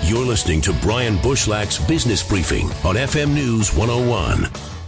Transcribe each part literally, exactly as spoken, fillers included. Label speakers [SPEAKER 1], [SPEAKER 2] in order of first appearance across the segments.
[SPEAKER 1] You're listening to Brian Bushlack's Business Briefing on F M News one oh one.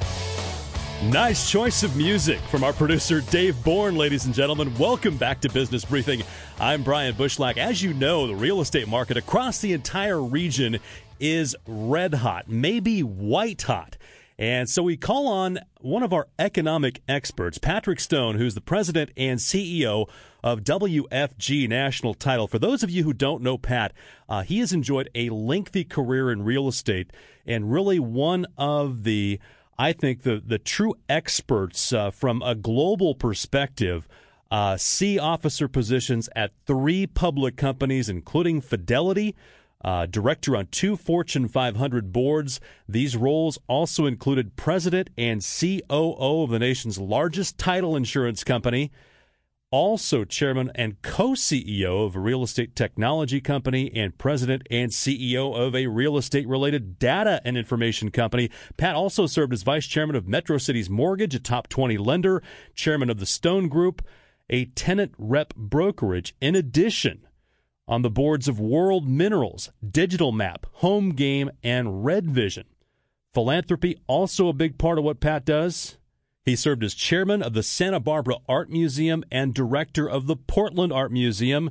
[SPEAKER 2] Nice choice of music from our producer, Dave Bourne, ladies and gentlemen. Welcome back to Business Briefing. I'm Brian Bushlack. As you know, the real estate market across the entire region is red hot, maybe white hot. And so we call on one of our economic experts, Patrick Stone, who's the president and C E O of W F G National Title. For those of you who don't know Pat, uh, he has enjoyed a lengthy career in real estate and really one of the I think the, the true experts uh, from a global perspective, uh, C officer positions at three public companies, including Fidelity, uh, director on two Fortune five hundred boards. These roles also included president and C O O of the nation's largest title insurance company, also chairman and co-C E O of a real estate technology company, and president and C E O of a real estate-related data and information company. Pat also served as vice chairman of Metro Cities Mortgage, a top twenty lender, chairman of the Stone Group, a tenant rep brokerage. In addition, on the boards of World Minerals, Digital Map, Home Game, and Red Vision. Philanthropy, also a big part of what Pat does. He served as chairman of the Santa Barbara Art Museum and director of the Portland Art Museum.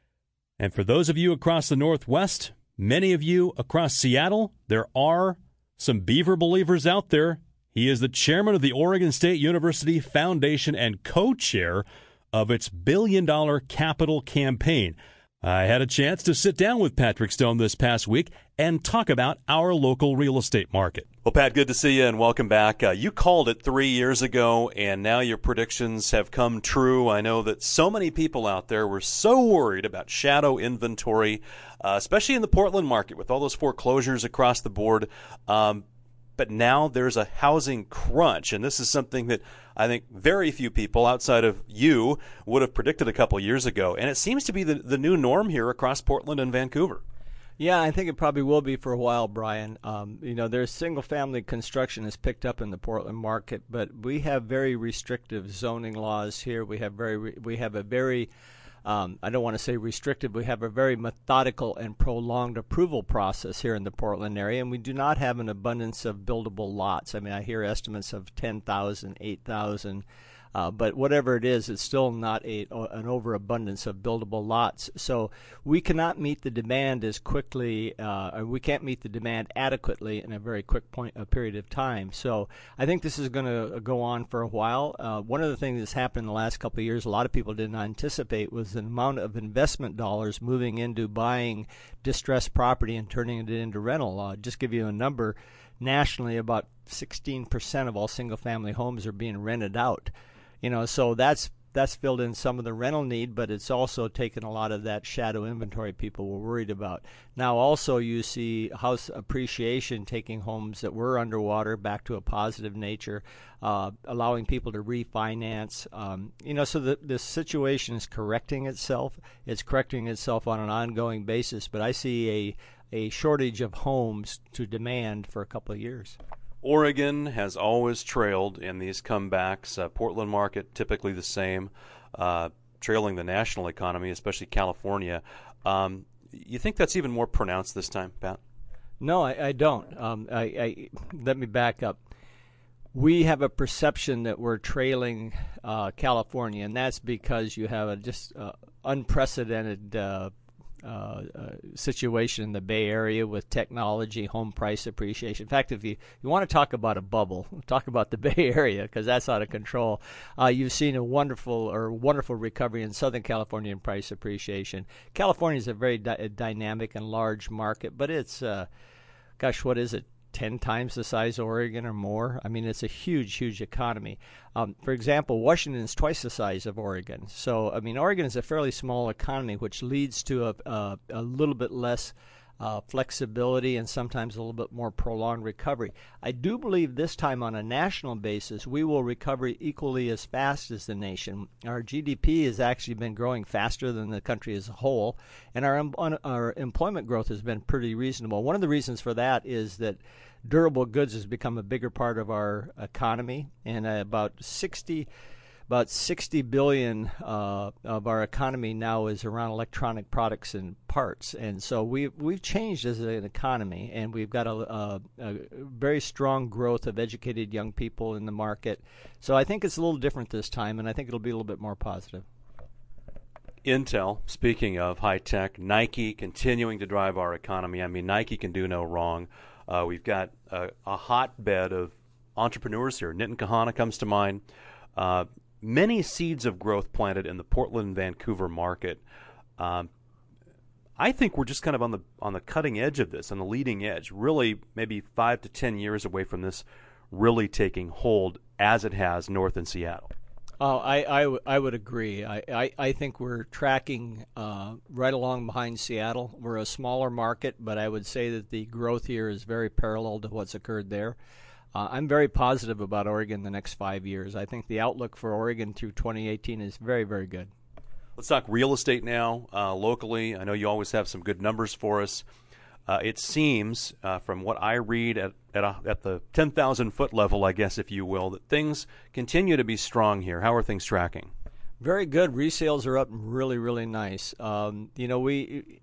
[SPEAKER 2] And for those of you across the Northwest, many of you across Seattle, there are some Beaver believers out there. He is the chairman of the Oregon State University Foundation and co-chair of its billion-dollar capital campaign. I had a chance to sit down with Patrick Stone this past week and talk about our local real estate market. Well, Pat, good to see you and welcome back. Uh, you called it three years ago, and now your predictions have come true. I know that so many people out there were so worried about shadow inventory, uh, especially in the Portland market with all those foreclosures across the board. Um, but now there's a housing crunch, and this is something that I think very few people outside of you would have predicted a couple years ago. And it seems to be the, the new norm here across Portland and Vancouver.
[SPEAKER 3] Yeah, I think it probably will be for a while, Brian. Um, you know, there's single-family construction has picked up in the Portland market, but we have very restrictive zoning laws here. We have very, we have a very, um, I don't want to say restrictive, we have a very methodical and prolonged approval process here in the Portland area, and we do not have an abundance of buildable lots. I mean, I hear estimates of ten thousand, eight thousand. Uh, but whatever it is, it's still not a, an overabundance of buildable lots. So we cannot meet the demand as quickly, uh, or we can't meet the demand adequately in a very quick point, a period of time. So I think this is going to go on for a while. Uh, one of the things that's happened in the last couple of years, a lot of people didn't anticipate, was the amount of investment dollars moving into buying distressed property and turning it into rental. Uh, just give you a number, nationally, about sixteen percent of all single-family homes are being rented out. You know, so that's that's filled in some of the rental need, but it's also taken a lot of that shadow inventory people were worried about. Now, also, you see house appreciation taking homes that were underwater back to a positive nature, uh, allowing people to refinance. Um, you know, so the, the situation is correcting itself. It's correcting itself on an ongoing basis, but I see a, a shortage of homes to demand for a couple of years.
[SPEAKER 2] Oregon has always trailed in these comebacks. Uh, Portland market, typically the same, uh, trailing the national economy, especially California. Um, you think that's even more pronounced this time, Pat?
[SPEAKER 3] No, I, I don't. Um, I, I, let me back up. We have a perception that we're trailing uh, California, and that's because you have a just uh, unprecedented uh Uh, uh, situation in the Bay Area with technology, home price appreciation. In fact, if you, you want to talk about a bubble, talk about the Bay Area because that's out of control. Uh, you've seen a wonderful or wonderful recovery in Southern California in price appreciation. California is a very di- dynamic and large market, but it's, uh, gosh, what is it? ten times the size of Oregon or more. I mean, it's a huge, huge economy. Um, for example, Washington is twice the size of Oregon. So, I mean, Oregon is a fairly small economy, which leads to a, a, a little bit less uh, flexibility and sometimes a little bit more prolonged recovery. I do believe this time on a national basis, we will recover equally as fast as the nation. Our G D P has actually been growing faster than the country as a whole, and our, our employment growth has been pretty reasonable. One of the reasons for that is that durable goods has become a bigger part of our economy, and uh, about sixty about sixty billion uh, of our economy now is around electronic products and parts, and so we've we've changed as an economy, and we've got a, a, a very strong growth of educated young people in the market. So I think it's a little different this time, and I think it'll be a little bit more positive.
[SPEAKER 4] Intel, speaking of high tech, Nike continuing to drive our economy. I mean, Nike can do no wrong. Uh, we've got a, a hotbed of entrepreneurs here. Nitin Kahana comes to mind. Uh, many seeds of growth planted in the Portland and Vancouver market. Um, I think we're just kind of on the on the cutting edge of this, on the leading edge. Really, maybe five to ten years away from this really taking hold as it has north in Seattle.
[SPEAKER 3] Oh, I, I, w- I would agree. I, I, I think we're tracking uh, right along behind Seattle. We're a smaller market, but I would say that the growth here is very parallel to what's occurred there. Uh, I'm very positive about Oregon the next five years. I think the outlook for Oregon through twenty eighteen is very, very good.
[SPEAKER 4] Let's talk real estate now, uh, locally. I know you always have some good numbers for us. Uh, it seems, uh, from what I read at at, a, at the ten thousand foot level, I guess, if you will, that things continue to be strong here. How are things tracking?
[SPEAKER 3] Very good. Resales are up really, really nice. Um, you know, we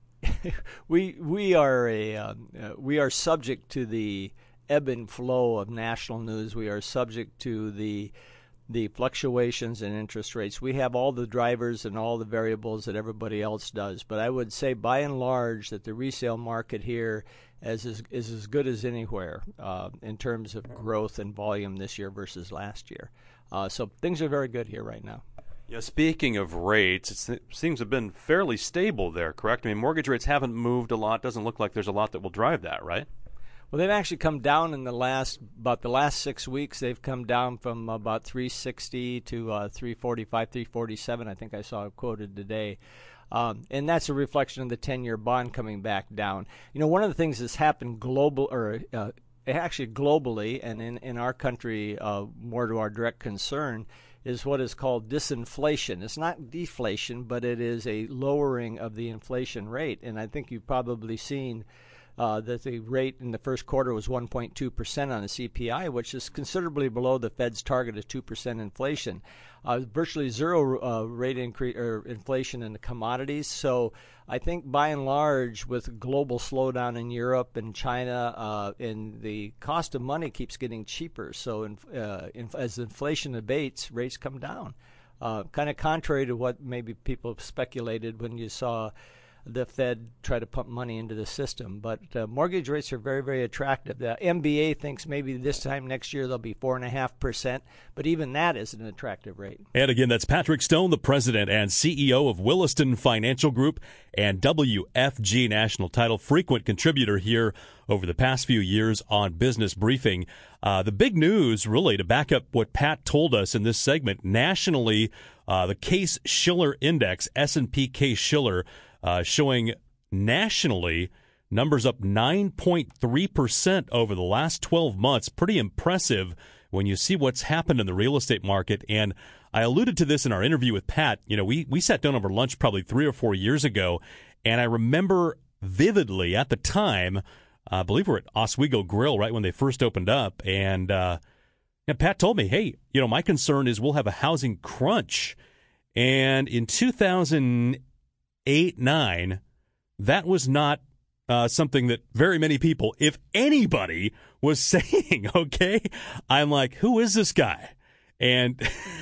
[SPEAKER 3] we we are a uh, we are subject to the ebb and flow of national news. We are subject to the the fluctuations in interest rates. We have all the drivers and all the variables that everybody else does. But I would say, by and large, that the resale market here is is, is as good as anywhere uh, in terms of growth and volume this year versus last year. Uh, so things are very good here right now.
[SPEAKER 4] Yeah, speaking of rates, it's, it seems to have been fairly stable there, correct? I mean, mortgage rates haven't moved a lot. Doesn't look like there's a lot that will drive that, right?
[SPEAKER 3] Well, they've actually come down in the last, about the last six weeks. They've come down from about three sixty to uh, three forty-five, three forty-seven. I think I saw it quoted today. Um, and that's a reflection of the ten-year bond coming back down. You know, one of the things that's happened global, or uh, actually globally, and in, in our country, uh, more to our direct concern, is what is called disinflation. It's not deflation, but it is a lowering of the inflation rate. And I think you've probably seen Uh, that the rate in the first quarter was one point two percent on the C P I, which is considerably below the Fed's target of two percent inflation. Uh, virtually zero uh, rate increase or inflation in the commodities. So I think by and large, with global slowdown in Europe and China, uh, and the cost of money keeps getting cheaper. So in, uh, in, as inflation abates, rates come down. Uh, kind of contrary to what maybe people speculated when you saw the Fed try to pump money into the system. But uh, mortgage rates are very, very attractive. The M B A thinks maybe this time next year they'll be four point five percent, but even that is an attractive rate.
[SPEAKER 2] And again, that's Patrick Stone, the president and C E O of Williston Financial Group and W F G National Title, frequent contributor here over the past few years on Business Briefing. Uh, the big news, really, to back up what Pat told us in this segment, nationally, uh, the Case-Shiller Index, S and P Case-Shiller, Uh, showing nationally numbers up nine point three percent over the last twelve months. Pretty impressive when you see what's happened in the real estate market. And I alluded to this in our interview with Pat. You know, we, we sat down over lunch probably three or four years ago, and I remember vividly at the time, uh, I believe we're at Oswego Grill right when they first opened up, and, uh, and Pat told me, hey, you know, my concern is we'll have a housing crunch. And in two thousand eight, nine, that was not uh, something that very many people, if anybody, was saying, okay? I'm like, who is this guy? And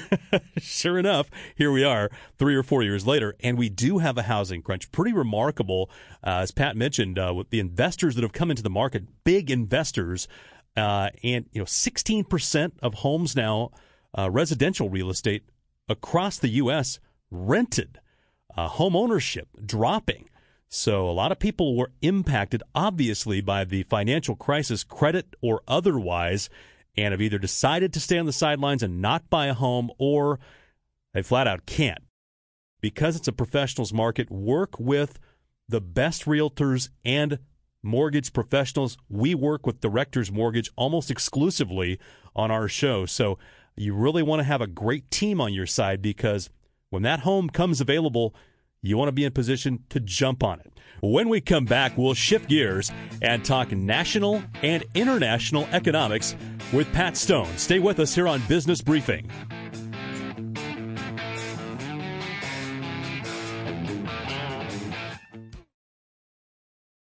[SPEAKER 2] sure enough, here we are three or four years later, and we do have a housing crunch. Pretty remarkable, uh, as Pat mentioned, uh, with the investors that have come into the market, big investors, uh, and you know, sixteen percent of homes now, uh, residential real estate across the U S rented. Uh, home ownership dropping. So a lot of people were impacted, obviously, by the financial crisis, credit or otherwise, and have either decided to stay on the sidelines and not buy a home, or they flat out can't. Because it's a professionals market, work with the best realtors and mortgage professionals. We work with Directors Mortgage almost exclusively on our show. So you really want to have a great team on your side, because when that home comes available, you want to be in position to jump on it. When we come back, we'll shift gears and talk national and international economics with Pat Stone. Stay with us here on Business Briefing.